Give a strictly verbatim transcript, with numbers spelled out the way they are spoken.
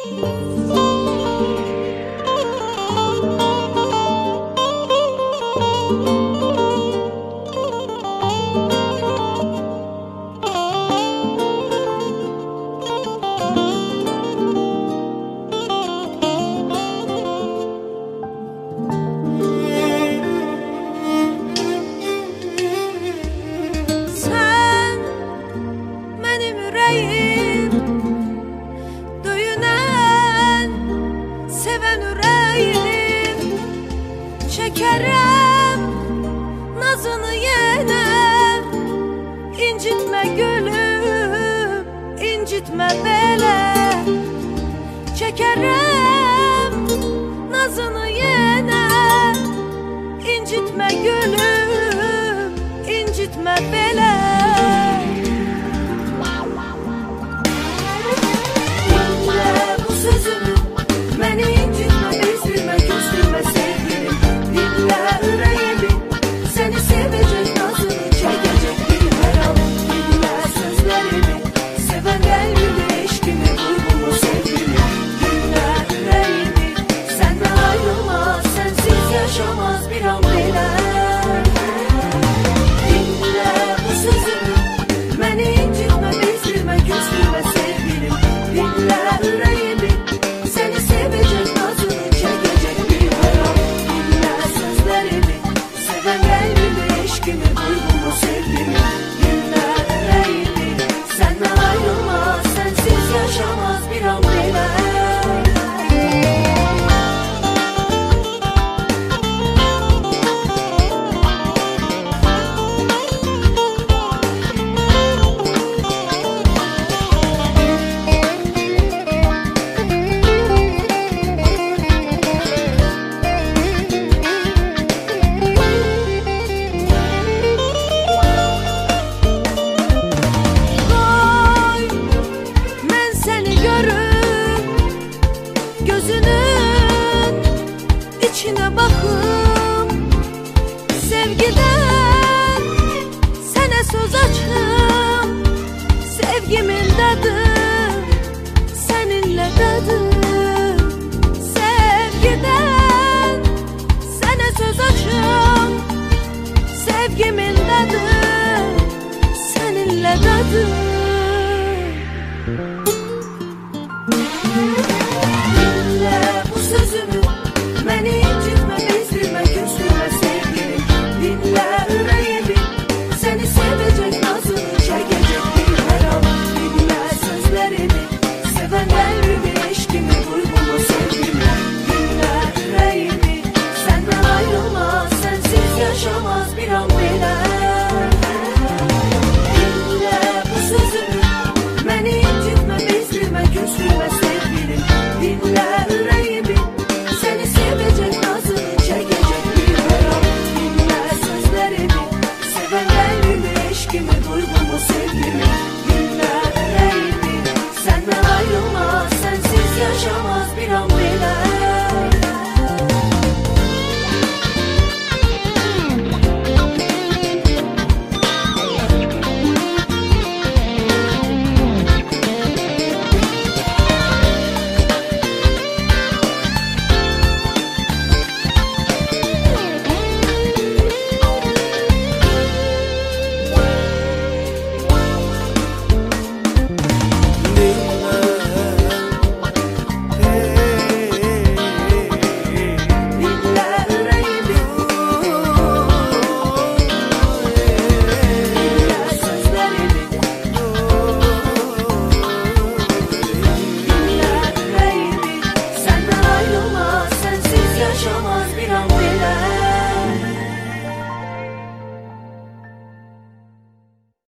Çekerem nazını yene, incitme gülüm, incitme bele. Çekerem nazını yene, incitme gülüm, incitme bele. Dinle bu sözümü, beni incitme, üzülme, küstürme sevgilim. Dinle yüreğimi, seni sevecek, nazını çekecek bir her an. Dinle sözlerimi, seven kalbimi, eşkimi, duygumu, sevgimi. Dinle yüreğimi, senden ayrılmaz, sensiz yaşamaz bir an bile. Dinle bu sözümü, beni incitme, üzülme, küstürme sevgilim. Dinle yüreğimi, seni sevecek, nazını çekecek bir her an. Dinle sözlerimi, seven kalbimi, eşkimi, duygumu, sevgimi. Dinle yüreğimi, senden ayrılmaz, sensiz yaşamaz bir an bile. Gözünün içine bakıp sevgiden sana söz açım. Sevgimin tadı seninle tadı. Sevgiden sana söz açım. Sevgimin tadı seninle tadı.